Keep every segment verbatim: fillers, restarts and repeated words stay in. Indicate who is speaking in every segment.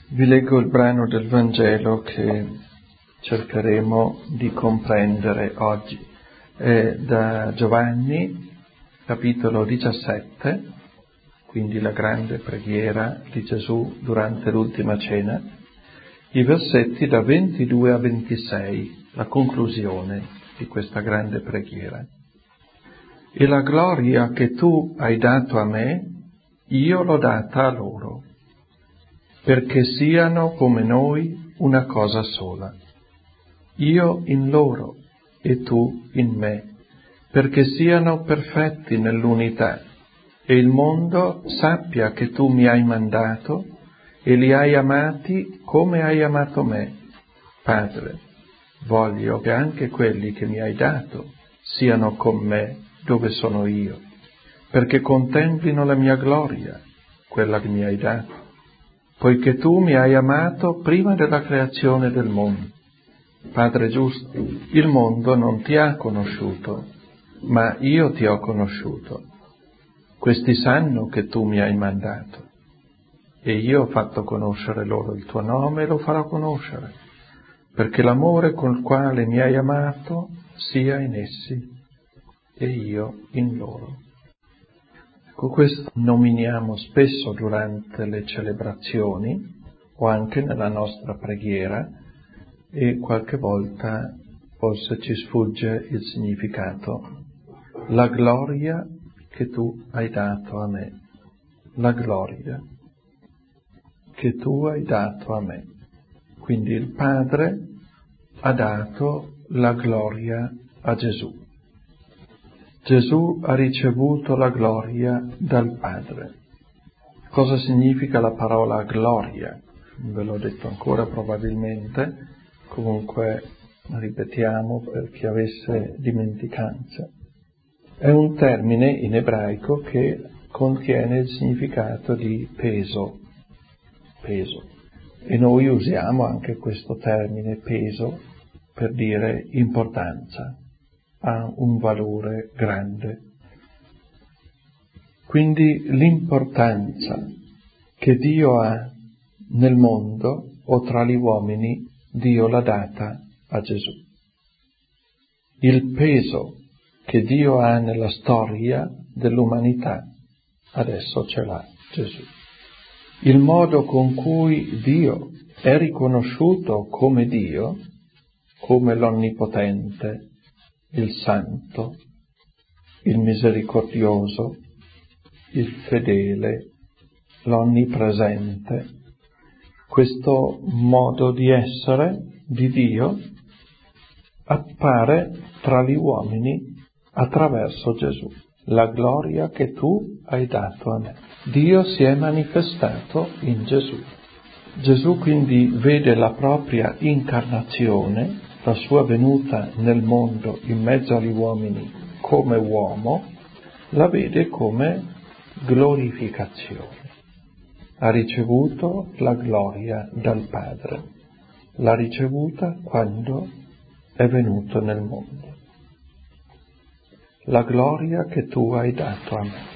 Speaker 1: Vi leggo il brano del Vangelo che cercheremo di comprendere oggi. È da Giovanni, capitolo diciassette, quindi la grande preghiera di Gesù durante l'ultima cena, i versetti da ventidue a ventisei, la conclusione di questa grande preghiera. E la gloria che tu hai dato a me, io l'ho data a loro, perché siano come noi una cosa sola, io in loro e tu in me, perché siano perfetti nell'unità, e il mondo sappia che tu mi hai mandato e li hai amati come hai amato me. Padre, voglio che anche quelli che mi hai dato siano con me dove sono io, perché contemplino la mia gloria, quella che mi hai dato, poiché tu mi hai amato prima della creazione del mondo. Padre giusto, il mondo non ti ha conosciuto, ma io ti ho conosciuto. Questi sanno che tu mi hai mandato, e io ho fatto conoscere loro il tuo nome e lo farò conoscere, perché l'amore col quale mi hai amato sia in essi e io in loro. Con questo nominiamo spesso durante le celebrazioni o anche nella nostra preghiera, e qualche volta forse ci sfugge il significato. La gloria che tu hai dato a me, la gloria che tu hai dato a me. Quindi il Padre ha dato la gloria a Gesù. Gesù ha ricevuto la gloria dal Padre. Cosa significa la parola gloria? Ve l'ho detto ancora probabilmente, comunque ripetiamo per chi avesse dimenticanza. È un termine in ebraico che contiene il significato di peso, peso. E noi usiamo anche questo termine peso per dire importanza. Ha un valore grande. Quindi l'importanza che Dio ha nel mondo o tra gli uomini, Dio l'ha data a Gesù. Il peso che Dio ha nella storia dell'umanità, adesso ce l'ha Gesù. Il modo con cui Dio è riconosciuto come Dio, come l'Onnipotente, il Santo, il Misericordioso, il Fedele, l'Onnipresente. Questo modo di essere di Dio appare tra gli uomini attraverso Gesù. La gloria che tu hai dato a me. Dio si è manifestato in Gesù. Gesù quindi vede la propria incarnazione, la sua venuta nel mondo in mezzo agli uomini come uomo, la vede come glorificazione. Ha ricevuto la gloria dal Padre, l'ha ricevuta quando è venuto nel mondo. La gloria che tu hai dato a me.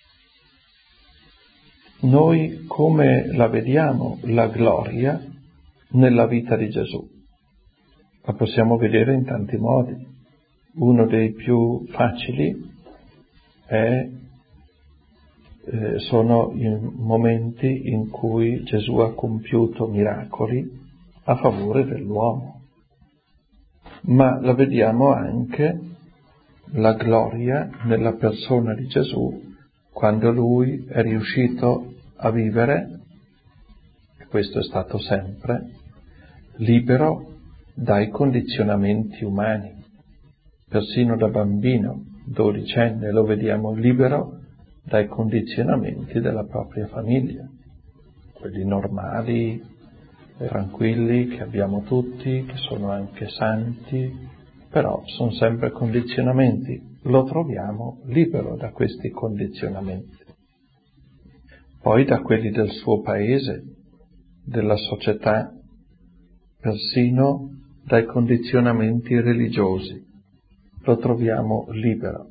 Speaker 1: Noi come la vediamo la gloria nella vita di Gesù? La possiamo vedere in tanti modi. Uno dei più facili è, eh, sono i momenti in cui Gesù ha compiuto miracoli a favore dell'uomo. Ma la vediamo anche la gloria nella persona di Gesù quando Lui è riuscito a vivere, e questo è stato sempre, libero dai condizionamenti umani. Persino da bambino, dodicenne, lo vediamo libero dai condizionamenti della propria famiglia, quelli normali, tranquilli, che abbiamo tutti, che sono anche santi, però sono sempre condizionamenti. Lo troviamo libero da questi condizionamenti. Poi da quelli del suo paese, della società, persino dai condizionamenti religiosi. Lo troviamo libero.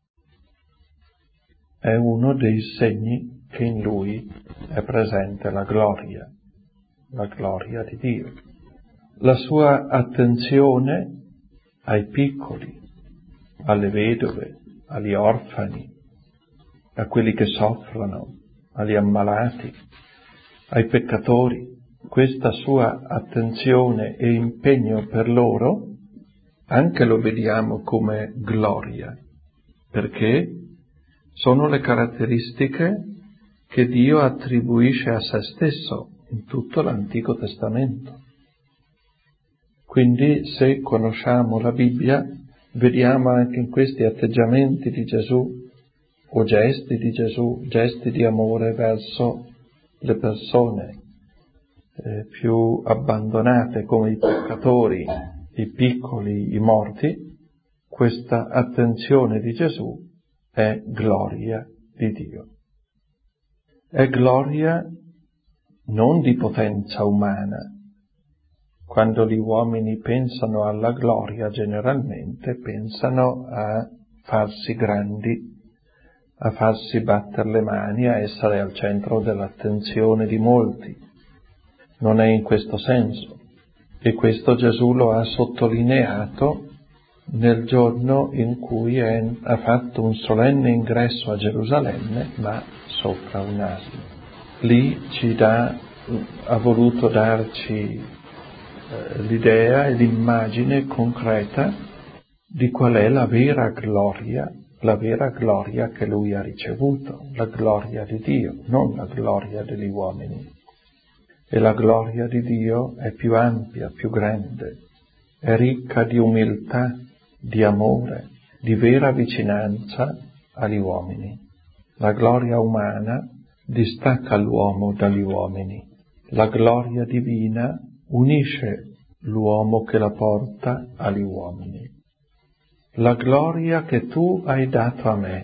Speaker 1: È uno dei segni che in lui è presente la gloria. la gloria di Dio. La sua attenzione ai piccoli, alle vedove, agli orfani, a quelli che soffrono, agli ammalati, ai peccatori, questa sua attenzione e impegno per loro, anche lo vediamo come gloria, perché sono le caratteristiche che Dio attribuisce a se stesso in tutto l'Antico Testamento. Quindi, se conosciamo la Bibbia, vediamo anche in questi atteggiamenti di Gesù, o gesti di Gesù, gesti di amore verso le persone eh, più abbandonate come i peccatori, i piccoli, i morti, questa attenzione di Gesù è gloria di Dio. È gloria non di potenza umana. Quando gli uomini pensano alla gloria, generalmente pensano a farsi grandi, a farsi battere le mani, a essere al centro dell'attenzione di molti. Non è in questo senso. E questo Gesù lo ha sottolineato nel giorno in cui è, ha fatto un solenne ingresso a Gerusalemme, ma sopra un asino. Lì ci dà, ha voluto darci eh, l'idea e l'immagine concreta di qual è la vera gloria, la vera gloria che lui ha ricevuto, la gloria di Dio, non la gloria degli uomini. E la gloria di Dio è più ampia, più grande, è ricca di umiltà, di amore, di vera vicinanza agli uomini. La gloria umana distacca l'uomo dagli uomini. La gloria divina unisce l'uomo che la porta agli uomini. La gloria che tu hai dato a me,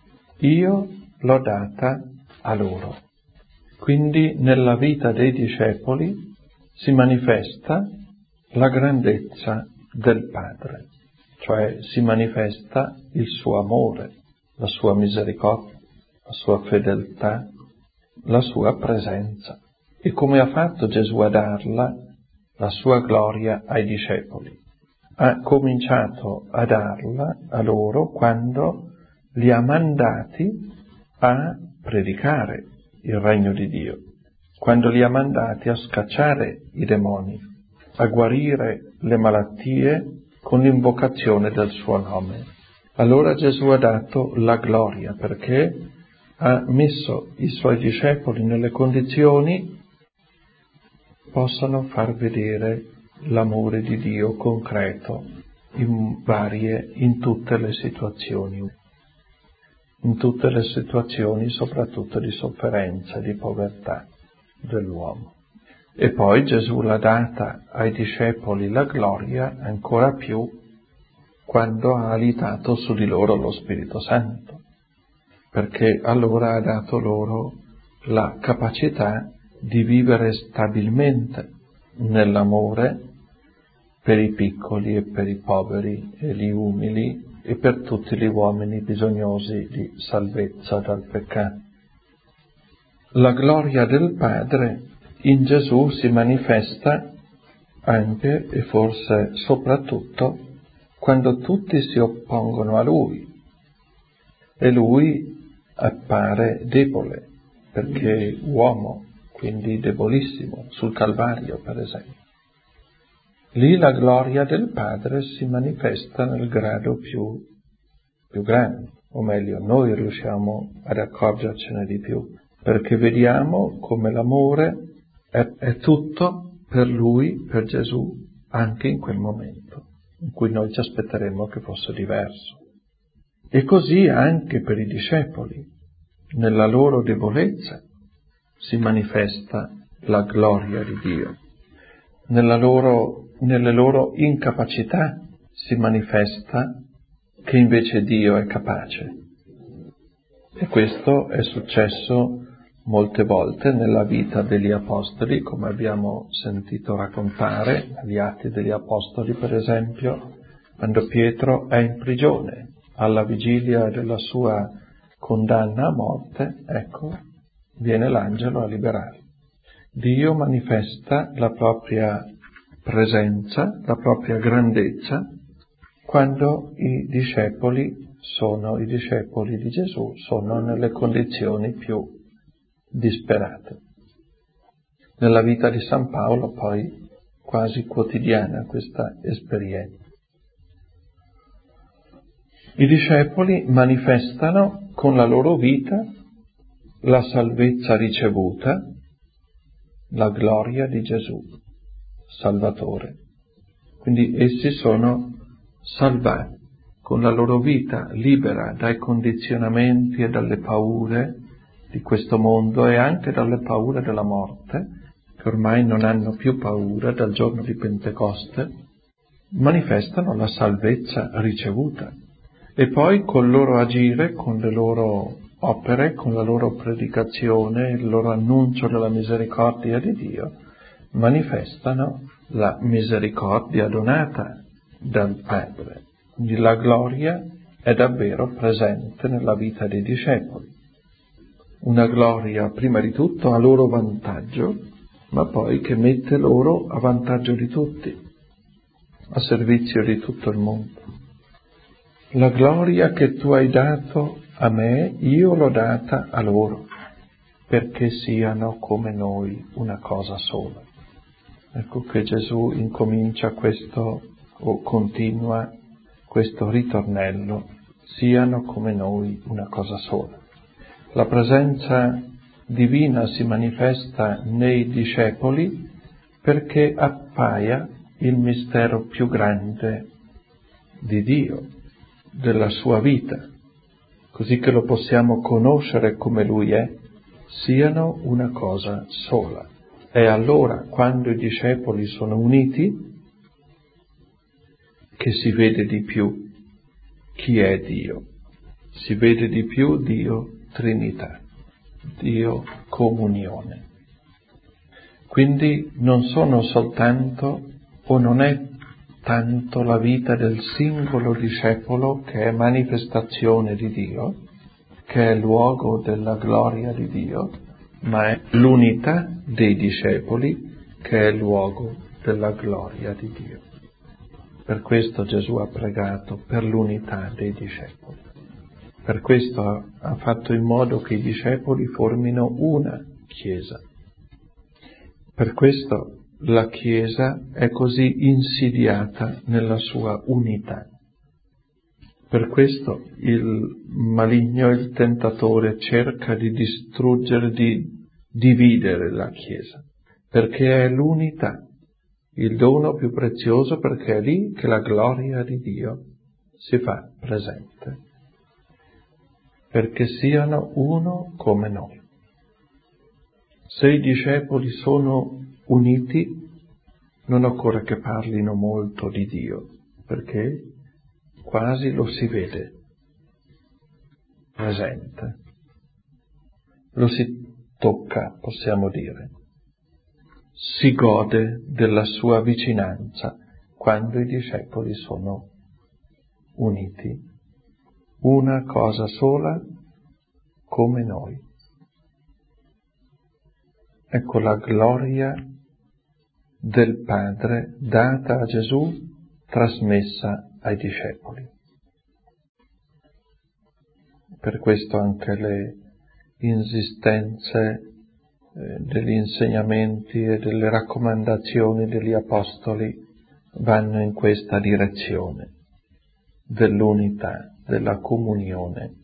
Speaker 1: io l'ho data a loro. Quindi nella vita dei discepoli si manifesta la grandezza del Padre, cioè si manifesta il suo amore, la sua misericordia, la sua fedeltà, la sua presenza. E come ha fatto Gesù a darla, la sua gloria ai discepoli? Ha cominciato a darla a loro quando li ha mandati a predicare il regno di Dio, quando li ha mandati a scacciare i demoni, a guarire le malattie con l'invocazione del suo nome. Allora Gesù ha dato la gloria perché ha messo i suoi discepoli nelle condizioni possano far vedere l'amore di Dio concreto in varie, in tutte le situazioni, in tutte le situazioni soprattutto di sofferenza, di povertà dell'uomo. E poi Gesù l'ha data ai discepoli la gloria ancora più quando ha alitato su di loro lo Spirito Santo, perché allora ha dato loro la capacità di vivere stabilmente nell'amore per i piccoli e per i poveri e gli umili e per tutti gli uomini bisognosi di salvezza dal peccato. La gloria del Padre in Gesù si manifesta anche e forse soprattutto quando tutti si oppongono a Lui e Lui appare debole perché uomo, quindi debolissimo, sul Calvario per esempio. Lì la gloria del Padre si manifesta nel grado più, più grande, o meglio, noi riusciamo ad accorgercene di più, perché vediamo come l'amore è, è tutto per Lui, per Gesù, anche in quel momento, in cui noi ci aspetteremmo che fosse diverso. E così anche per i discepoli, nella loro debolezza, si manifesta la gloria di Dio. Nella loro, nelle loro incapacità si manifesta che invece Dio è capace. E questo è successo molte volte nella vita degli Apostoli, come abbiamo sentito raccontare, negli Atti degli Apostoli per esempio, quando Pietro è in prigione, alla vigilia della sua condanna a morte, ecco, viene l'angelo a liberarlo. Dio manifesta la propria presenza, la propria grandezza, quando i discepoli sono, i discepoli di Gesù, sono nelle condizioni più disperate. Nella vita di San Paolo poi quasi quotidiana questa esperienza. I discepoli manifestano con la loro vita la salvezza ricevuta, la gloria di Gesù, Salvatore. Quindi essi sono salvati con la loro vita libera dai condizionamenti e dalle paure di questo mondo e anche dalle paure della morte, che ormai non hanno più paura dal giorno di Pentecoste, manifestano la salvezza ricevuta. E poi col loro agire, con le loro opere, con la loro predicazione, il loro annuncio della misericordia di Dio, manifestano la misericordia donata dal Padre. Quindi la gloria è davvero presente nella vita dei discepoli. Una gloria prima di tutto a loro vantaggio, ma poi che mette loro a vantaggio di tutti, a servizio di tutto il mondo. La gloria che tu hai dato a me, io l'ho data a loro, perché siano come noi una cosa sola. Ecco che Gesù incomincia questo, o continua questo ritornello, siano come noi una cosa sola. La presenza divina si manifesta nei discepoli perché appaia il mistero più grande di Dio, della sua vita, così che lo possiamo conoscere come Lui è, siano una cosa sola. È allora, quando i discepoli sono uniti, che si vede di più chi è Dio. Si vede di più Dio Trinità, Dio comunione. Quindi non sono soltanto, o non è tanto la vita del singolo discepolo che è manifestazione di Dio, che è luogo della gloria di Dio, ma è l'unità dei discepoli che è luogo della gloria di Dio. Per questo Gesù ha pregato per l'unità dei discepoli. Per questo ha fatto in modo che i discepoli formino una Chiesa. Per questo la Chiesa è così insidiata nella sua unità. Per questo il maligno, il tentatore, cerca di distruggere, di dividere la Chiesa, perché è l'unità, il dono più prezioso, perché è lì che la gloria di Dio si fa presente, perché siano uno come noi. Se i discepoli sono uniti, non occorre che parlino molto di Dio, perché quasi lo si vede presente, lo si tocca, possiamo dire, si gode della sua vicinanza quando i discepoli sono uniti, una cosa sola come noi. Ecco la gloria del Padre data a Gesù, trasmessa ai discepoli. Per questo anche le insistenze eh, degli insegnamenti e delle raccomandazioni degli Apostoli vanno in questa direzione, dell'unità, della comunione.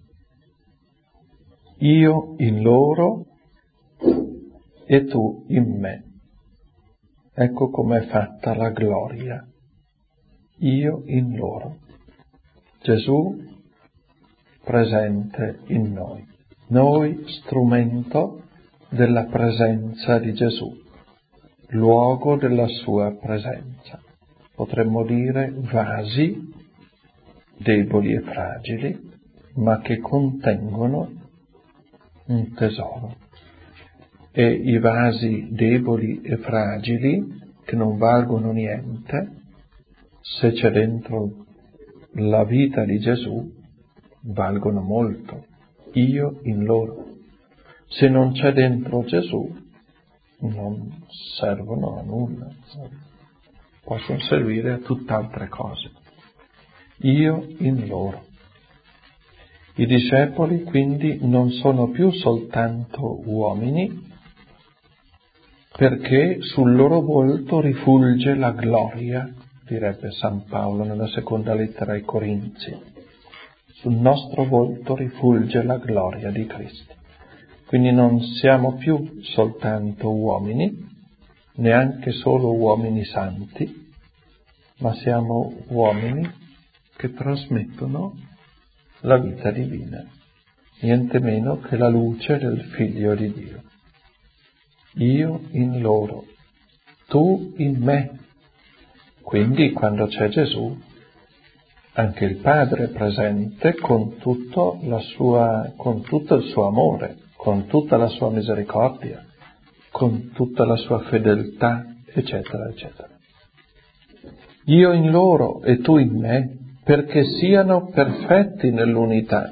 Speaker 1: Io in loro e tu in me. Ecco com'è fatta la gloria. Io in loro. Gesù presente in noi. Noi strumento della presenza di Gesù, luogo della sua presenza. Potremmo dire vasi deboli e fragili, ma che contengono un tesoro. E i vasi deboli e fragili, che non valgono niente, se c'è dentro la vita di Gesù, valgono molto. Io in loro. Se non c'è dentro Gesù, non servono a nulla, possono servire a tutt'altre cose. Io in loro. I discepoli quindi non sono più soltanto uomini, perché sul loro volto rifulge la gloria, direbbe San Paolo nella seconda lettera ai Corinzi. Sul nostro volto rifulge la gloria di Cristo. Quindi non siamo più soltanto uomini, neanche solo uomini santi, ma siamo uomini che trasmettono la vita divina, niente meno che la luce del Figlio di Dio. Io in loro, tu in me. Quindi quando c'è Gesù, anche il Padre è presente con tutto, la sua, con tutto il suo amore, con tutta la sua misericordia, con tutta la sua fedeltà, eccetera, eccetera. Io in loro e tu in me, perché siano perfetti nell'unità.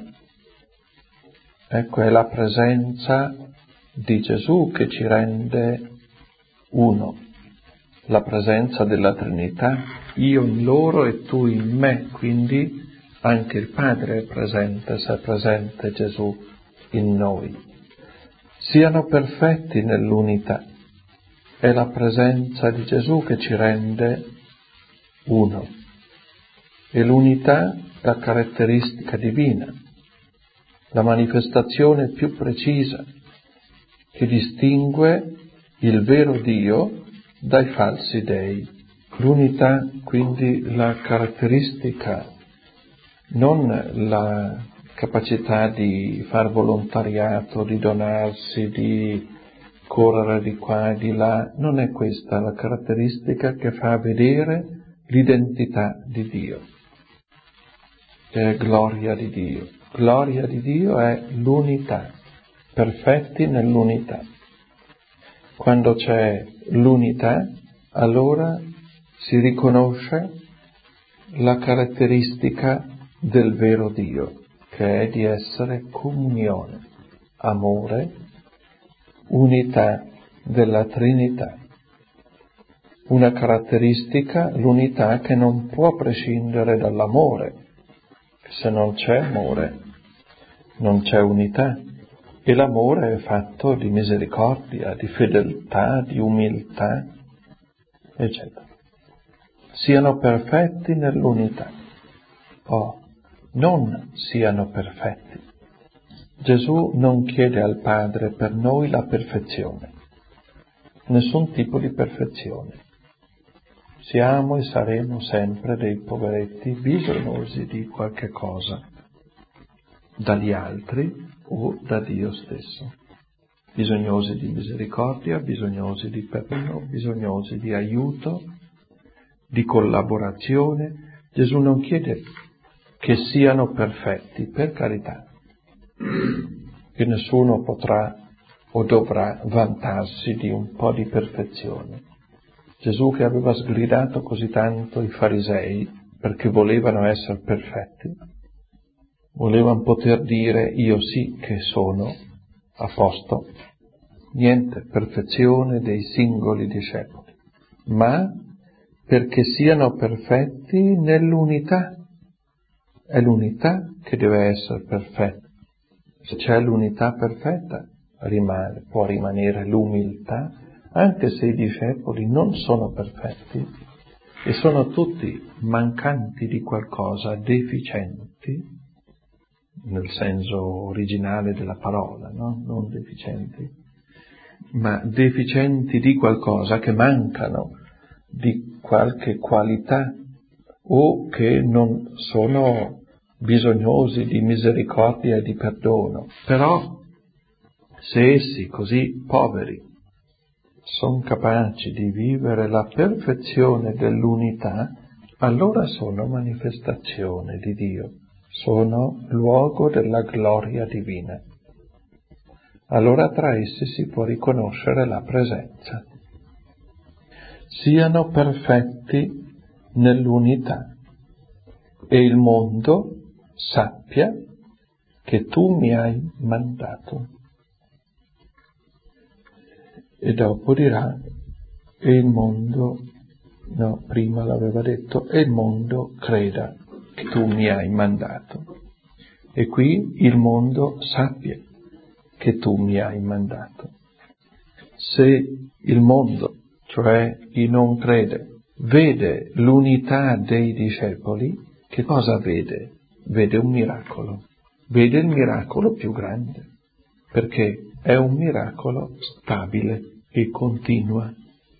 Speaker 1: Ecco, è la presenza di Gesù che ci rende uno, la presenza della Trinità, io in loro e tu in me, quindi anche il Padre è presente, se è presente Gesù in noi. Siano perfetti nell'unità, è la presenza di Gesù che ci rende uno, e l'unità è la caratteristica divina, la manifestazione più precisa che distingue il vero Dio dai falsi dei. L'unità, quindi, la caratteristica, non la capacità di far volontariato, di donarsi, di correre di qua e di là, non è questa la caratteristica che fa vedere l'identità di Dio, che è gloria di Dio. Gloria di Dio è l'unità, perfetti nell'unità. Quando c'è l'unità, allora si riconosce la caratteristica del vero Dio, che è di essere comunione, amore, unità della Trinità. Una caratteristica, l'unità, che non può prescindere dall'amore. Se non c'è amore, non c'è unità. E l'amore è fatto di misericordia, di fedeltà, di umiltà, eccetera. Siano perfetti nell'unità. Oh, non siano perfetti. Gesù non chiede al Padre per noi la perfezione, nessun tipo di perfezione. Siamo e saremo sempre dei poveretti bisognosi di qualche cosa, dagli altri o da Dio stesso. Bisognosi di misericordia, bisognosi di perdono, bisognosi di aiuto, di collaborazione. Gesù non chiede che siano perfetti, per carità, che nessuno potrà o dovrà vantarsi di un po' di perfezione. Gesù, che aveva sgridato così tanto i farisei perché volevano essere perfetti, volevano poter dire io sì che sono a posto, niente perfezione dei singoli discepoli, ma perché siano perfetti nell'unità. È l'unità che deve essere perfetta. Se c'è l'unità perfetta, rimane, può rimanere l'umiltà, anche se i discepoli non sono perfetti e sono tutti mancanti di qualcosa, deficienti, nel senso originale della parola, no? Non deficienti, ma deficienti di qualcosa, che mancano di qualche qualità o che non sono bisognosi di misericordia e di perdono. Però se essi, così poveri, sono capaci di vivere la perfezione dell'unità, allora sono manifestazione di Dio, sono luogo della gloria divina. Allora tra essi si può riconoscere la presenza. Siano perfetti nell'unità e il mondo sappia che tu mi hai mandato. e dopo dirà, e il mondo, no, prima l'aveva detto, e il mondo creda che tu mi hai mandato. E qui il mondo sappia che tu mi hai mandato. Se il mondo, cioè chi non crede, vede l'unità dei discepoli, che cosa vede? Vede un miracolo. Vede il miracolo più grande, perché è un miracolo stabile e continua.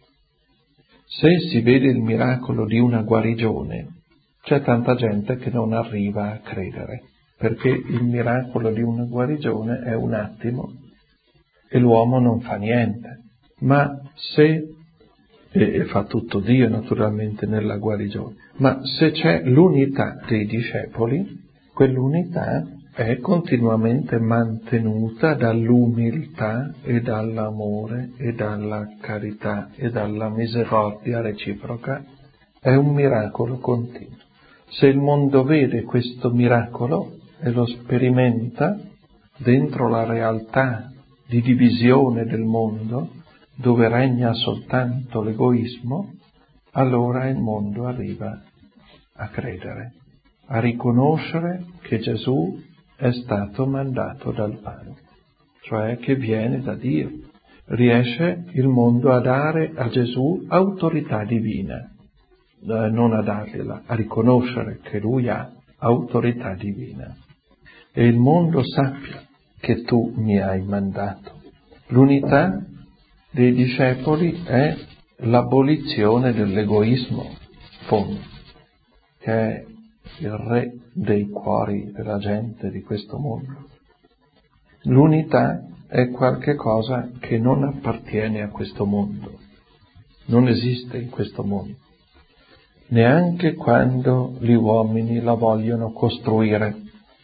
Speaker 1: Se si vede il miracolo di una guarigione, c'è tanta gente che non arriva a credere, perché il miracolo di una guarigione è un attimo e l'uomo non fa niente. Ma se, e, e fa tutto Dio naturalmente nella guarigione, ma se c'è l'unità dei discepoli, quell'unità è continuamente mantenuta dall'umiltà e dall'amore e dalla carità e dalla misericordia reciproca, è un miracolo continuo. Se il mondo vede questo miracolo e lo sperimenta dentro la realtà di divisione del mondo, dove regna soltanto l'egoismo, allora il mondo arriva a credere, a riconoscere che Gesù è stato mandato dal Padre, cioè che viene da Dio. Riesce il mondo a dare a Gesù autorità divina, eh, non a dargliela, a riconoscere che Lui ha autorità divina. E il mondo sappia che tu mi hai mandato. L'unità dei discepoli è l'abolizione dell'egoismo, fondo, che è il re dei cuori della gente di questo mondo. L'unità è qualche cosa che non appartiene a questo mondo, non esiste in questo mondo, neanche quando gli uomini la vogliono costruire.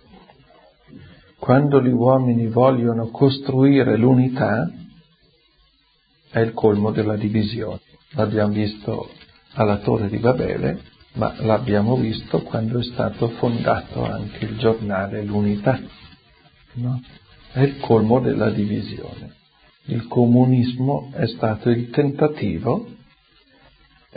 Speaker 1: Quando gli uomini vogliono costruire l'unità, è il colmo della divisione. L'abbiamo visto alla Torre di Babele, ma l'abbiamo visto quando è stato fondato anche il giornale L'Unità, no? È il colmo della divisione. Il comunismo è stato il tentativo, è,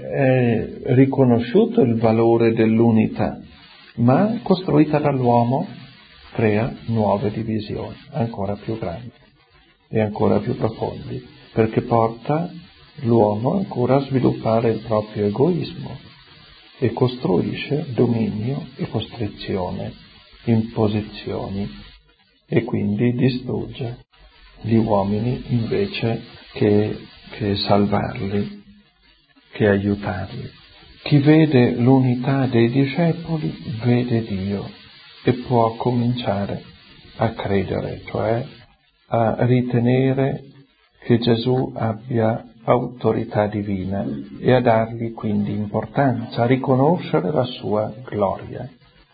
Speaker 1: è riconosciuto il valore dell'unità, ma costruita dall'uomo crea nuove divisioni, ancora più grandi e ancora più profondi, perché porta l'uomo ancora a sviluppare il proprio egoismo e costruisce dominio e costrizione, imposizioni, e quindi distrugge gli uomini invece che, che salvarli, che aiutarli. Chi vede l'unità dei discepoli vede Dio e può cominciare a credere, cioè a ritenere che Gesù abbia autorità divina e a dargli quindi importanza, a riconoscere la sua gloria.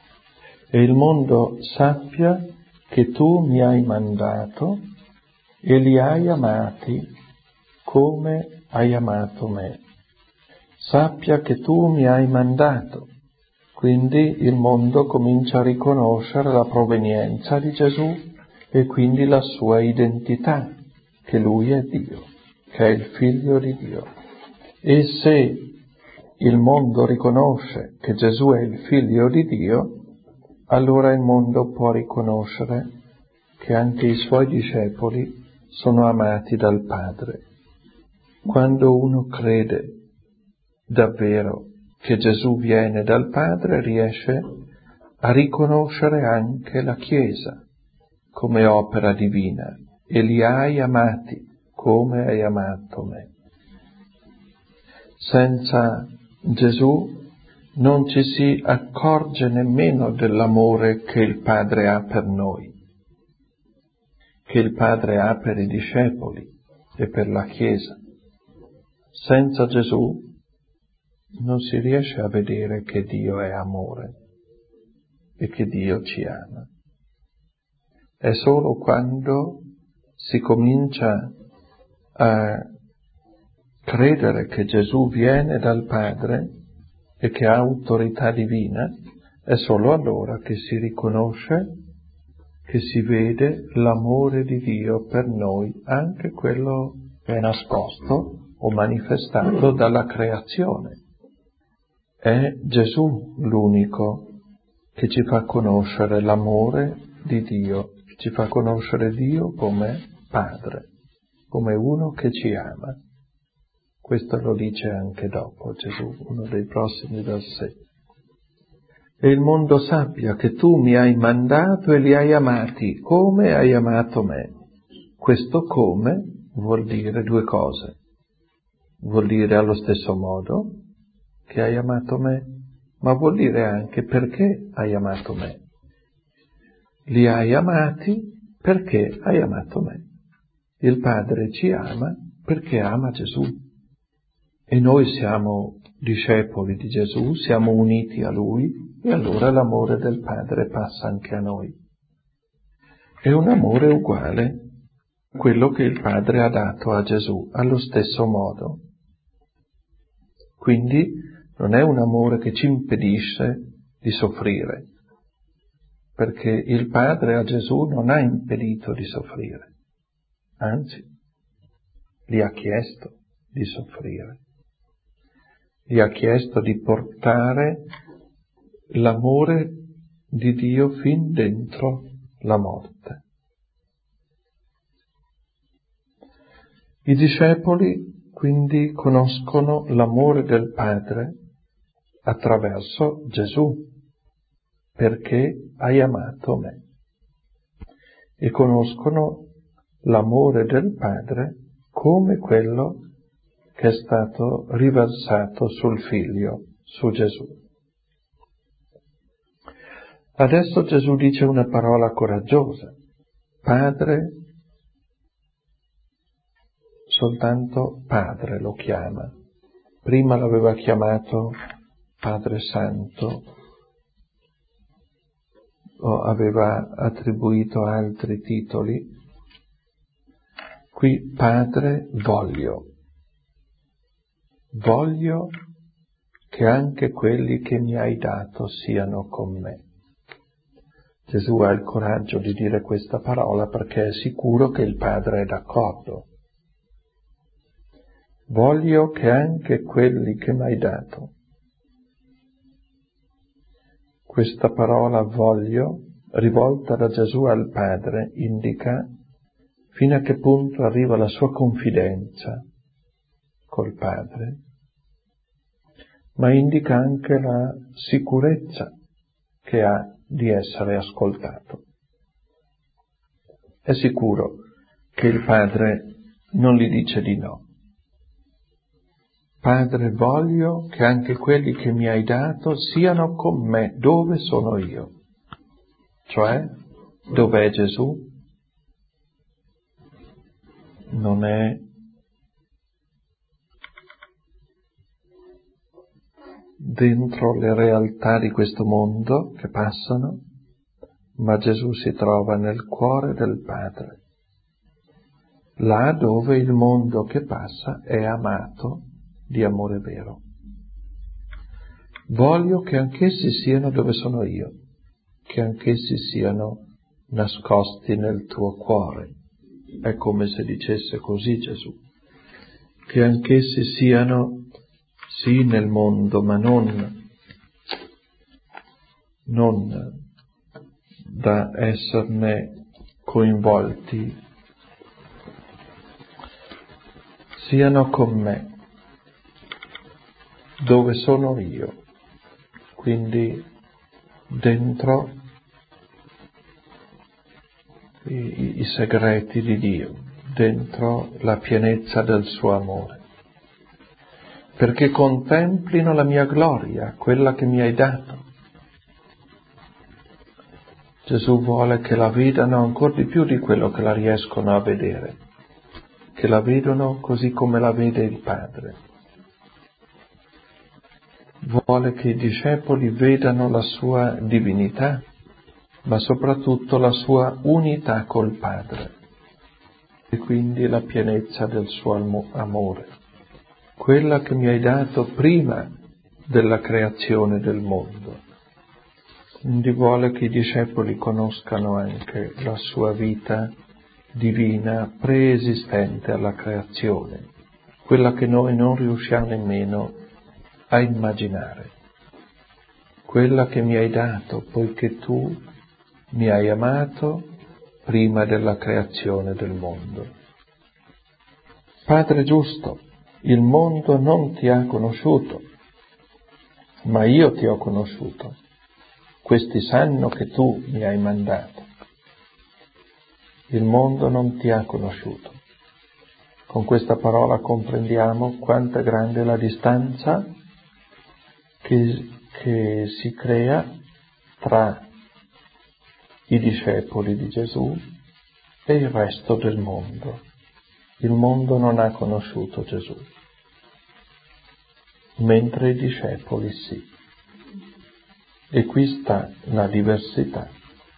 Speaker 1: E il mondo sappia che tu mi hai mandato e li hai amati come hai amato me. Sappia che tu mi hai mandato. Quindi il mondo comincia a riconoscere la provenienza di Gesù e quindi la sua identità, che Lui è Dio, che è il Figlio di Dio. E se il mondo riconosce che Gesù è il Figlio di Dio, allora il mondo può riconoscere che anche i Suoi discepoli sono amati dal Padre. Quando uno crede davvero che Gesù viene dal Padre, riesce a riconoscere anche la Chiesa come opera divina e li hai amati come hai amato me. Senza Gesù non ci si accorge nemmeno dell'amore che il Padre ha per noi, che il Padre ha per i discepoli e per la Chiesa. Senza Gesù non si riesce a vedere che Dio è amore e che Dio ci ama. È solo quando si comincia a credere che Gesù viene dal Padre e che ha autorità divina, è solo allora che si riconosce, che si vede l'amore di Dio per noi, anche quello è nascosto o manifestato dalla creazione. È Gesù l'unico che ci fa conoscere l'amore di Dio, che ci fa conoscere Dio come Padre, come uno che ci ama. Questo lo dice anche dopo Gesù, uno dei prossimi versetti. E il mondo sappia che tu mi hai mandato e li hai amati come hai amato me. Questo come vuol dire due cose. Vuol dire allo stesso modo che hai amato me, ma vuol dire anche perché hai amato me. Li hai amati perché hai amato me. Il Padre ci ama perché ama Gesù. E noi siamo discepoli di Gesù, siamo uniti a Lui, e allora l'amore del Padre passa anche a noi. È un amore uguale a quello che il Padre ha dato a Gesù, allo stesso modo. Quindi non è un amore che ci impedisce di soffrire, perché il Padre a Gesù non ha impedito di soffrire, anzi, gli ha chiesto di soffrire. Gli ha chiesto di portare l'amore di Dio fin dentro la morte. I discepoli quindi conoscono l'amore del Padre attraverso Gesù, perché hai amato me, e conoscono l'amore del Padre come quello che è stato riversato sul Figlio, su Gesù. Adesso Gesù dice una parola coraggiosa. Padre, soltanto Padre lo chiama. Prima l'aveva chiamato Padre Santo, o aveva attribuito altri titoli. Qui Padre voglio. Voglio che anche quelli che mi hai dato siano con me. Gesù ha il coraggio di dire questa parola perché è sicuro che il Padre è d'accordo. Voglio che anche quelli che mi hai dato. Questa parola voglio, rivolta da Gesù al Padre, indica fino a che punto arriva la sua confidenza col Padre, ma indica anche la sicurezza che ha di essere ascoltato. È sicuro che il Padre non gli dice di no. Padre, voglio che anche quelli che mi hai dato siano con me dove sono io. Cioè, dov'è Gesù? Non è dentro le realtà di questo mondo che passano, ma Gesù si trova nel cuore del Padre, là dove il mondo che passa è amato di amore vero. Voglio che anch'essi siano dove sono io, che anch'essi siano nascosti nel tuo cuore. È come se dicesse così Gesù, che anch'essi siano sì nel mondo, ma non, non da esserne coinvolti, siano con me, dove sono io, quindi dentro i, i segreti di Dio, dentro la pienezza del suo amore, perché contemplino la mia gloria, quella che mi hai dato. Gesù vuole che la vedano ancora di più di quello che la riescono a vedere, che la vedono così come la vede il Padre. Vuole che i discepoli vedano la sua divinità, ma soprattutto la sua unità col Padre, e quindi la pienezza del suo amore, quella che mi hai dato prima della creazione del mondo. Quindi vuole che i discepoli conoscano anche la sua vita divina preesistente alla creazione, quella che noi non riusciamo nemmeno a immaginare, quella che mi hai dato poiché tu mi hai amato prima della creazione del mondo. Padre giusto, il mondo non ti ha conosciuto, ma io ti ho conosciuto. Questi sanno che tu mi hai mandato. Il mondo non ti ha conosciuto. Con questa parola comprendiamo quanta grande è la distanza che, che si crea tra i discepoli di Gesù e il resto del mondo. Il mondo non ha conosciuto Gesù, mentre i discepoli sì. E qui sta la diversità.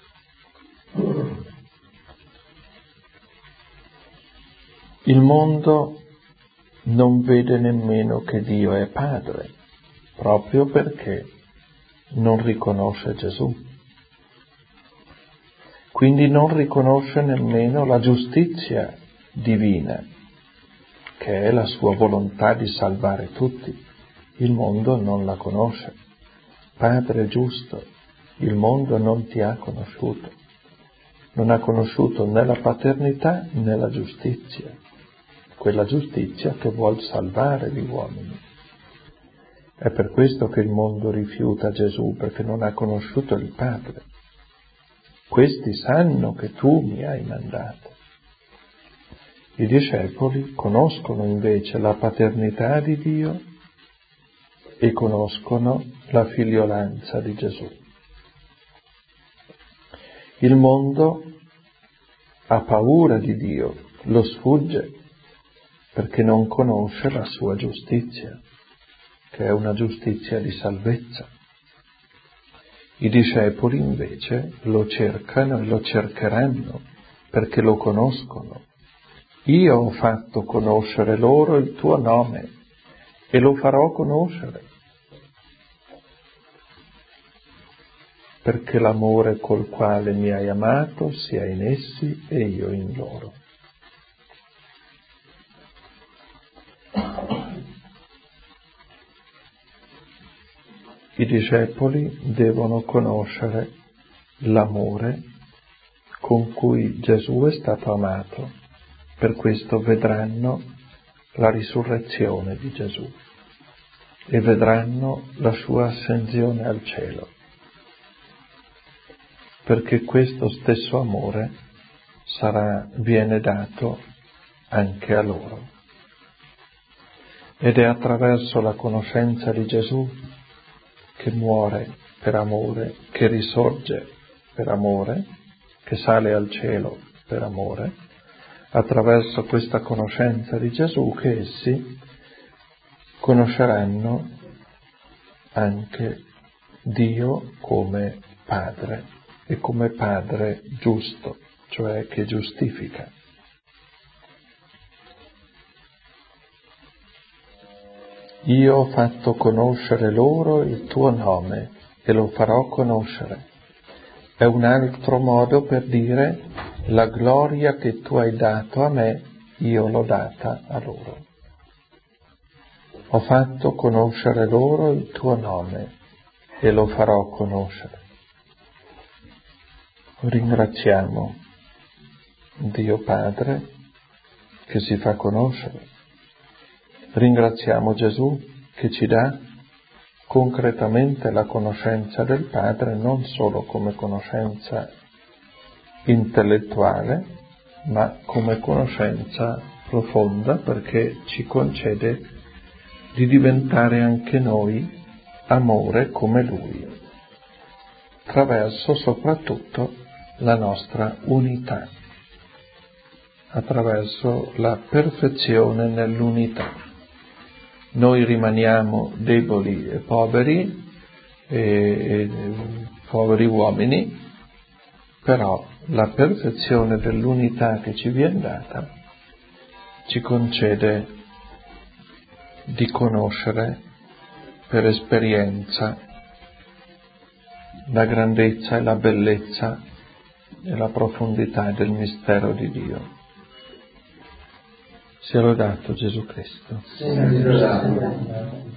Speaker 1: Il mondo non vede nemmeno che Dio è Padre, proprio perché non riconosce Gesù. Quindi non riconosce nemmeno la giustizia divina, che è la sua volontà di salvare tutti. Il mondo non la conosce. Padre giusto, il mondo non ti ha conosciuto. Non ha conosciuto né la paternità né la giustizia, quella giustizia che vuol salvare gli uomini. È per questo che il mondo rifiuta Gesù, perché non ha conosciuto il Padre. Questi sanno che tu mi hai mandato. I discepoli conoscono invece la paternità di Dio e conoscono la figliolanza di Gesù. Il mondo ha paura di Dio, lo sfugge, perché non conosce la sua giustizia, che è una giustizia di salvezza. I discepoli invece lo cercano e lo cercheranno, perché lo conoscono. Io ho fatto conoscere loro il tuo nome e lo farò conoscere, perché l'amore col quale mi hai amato sia in essi e io in loro. I discepoli devono conoscere l'amore con cui Gesù è stato amato, per questo vedranno la risurrezione di Gesù e vedranno la sua ascensione al cielo, perché questo stesso amore sarà, viene dato anche a loro. Ed è attraverso la conoscenza di Gesù che muore per amore, che risorge per amore, che sale al cielo per amore, attraverso questa conoscenza di Gesù che essi conosceranno anche Dio come Padre e come Padre giusto, cioè che giustifica. Io ho fatto conoscere loro il tuo nome e lo farò conoscere. È un altro modo per dire la gloria che tu hai dato a me, io l'ho data a loro. Ho fatto conoscere loro il tuo nome e lo farò conoscere. Ringraziamo Dio Padre che si fa conoscere. Ringraziamo Gesù che ci dà concretamente la conoscenza del Padre, non solo come conoscenza intellettuale, ma come conoscenza profonda, perché ci concede di diventare anche noi amore come Lui, attraverso soprattutto la nostra unità, attraverso la perfezione nell'unità. Noi rimaniamo deboli e poveri, e, e poveri uomini, però la perfezione dell'unità che ci viene data ci concede di conoscere per esperienza la grandezza e la bellezza e la profondità del mistero di Dio. Sia lodato Gesù Cristo.
Speaker 2: Sia lodato.